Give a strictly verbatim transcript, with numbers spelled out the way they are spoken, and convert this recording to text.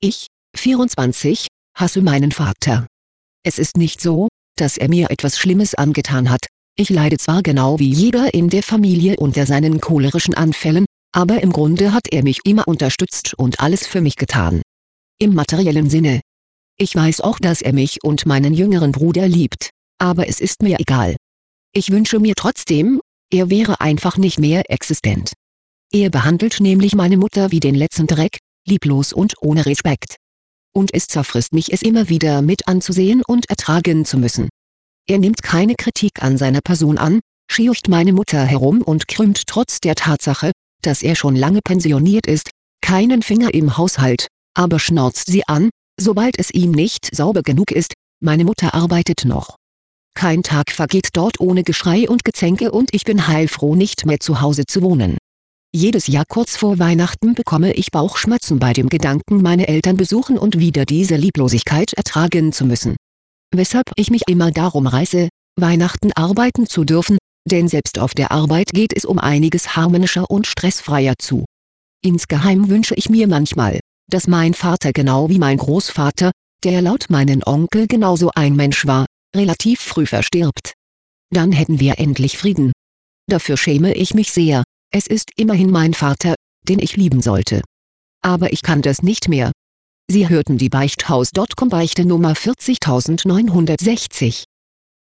Ich, vierundzwanzig, hasse meinen Vater. Es ist nicht so, dass er mir etwas Schlimmes angetan hat. Ich leide zwar genau wie jeder in der Familie unter seinen cholerischen Anfällen, aber im Grunde hat er mich immer unterstützt und alles für mich getan. Im materiellen Sinne. Ich weiß auch, dass er mich und meinen jüngeren Bruder liebt, aber es ist mir egal. Ich wünsche mir trotzdem, er wäre einfach nicht mehr existent. Er behandelt nämlich meine Mutter wie den letzten Dreck, lieblos und ohne Respekt. Und es zerfrisst mich, es immer wieder mit anzusehen und ertragen zu müssen. Er nimmt keine Kritik an seiner Person an, scheucht meine Mutter herum und krümmt trotz der Tatsache, dass er schon lange pensioniert ist, keinen Finger im Haushalt, aber schnauzt sie an, sobald es ihm nicht sauber genug ist. Meine Mutter arbeitet noch. Kein Tag vergeht dort ohne Geschrei und Gezänke und ich bin heilfroh, nicht mehr zu Hause zu wohnen. Jedes Jahr kurz vor Weihnachten bekomme ich Bauchschmerzen bei dem Gedanken, meine Eltern besuchen und wieder diese Lieblosigkeit ertragen zu müssen. Weshalb ich mich immer darum reiße, Weihnachten arbeiten zu dürfen, denn selbst auf der Arbeit geht es um einiges harmonischer und stressfreier zu. Insgeheim wünsche ich mir manchmal, dass mein Vater genau wie mein Großvater, der laut meinen Onkel genauso ein Mensch war, relativ früh verstirbt. Dann hätten wir endlich Frieden. Dafür schäme ich mich sehr, es ist immerhin mein Vater, den ich lieben sollte. Aber ich kann das nicht mehr. Sie hörten die Beichthaus Punkt com Beichte Nummer vierzigtausendneunhundertsechzig.